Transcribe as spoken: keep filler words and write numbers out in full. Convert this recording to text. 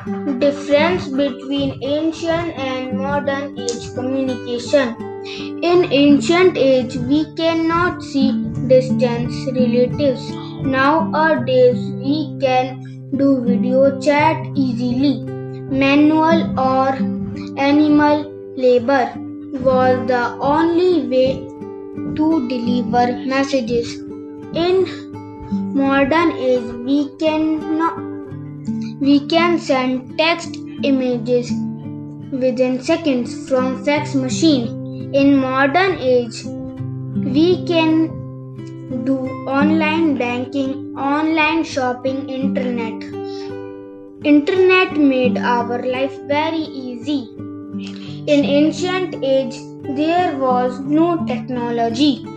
Difference between ancient and modern age communication. In ancient age, we cannot see distant relatives. Nowadays, we can do video chat easily. Manual or animal labor was the only way to deliver messages. In modern age, we can we can send text images within seconds from fax machine. In modern age, we can do online banking, online shopping, internet. Internet made our life very easy. In ancient age, there was no technology.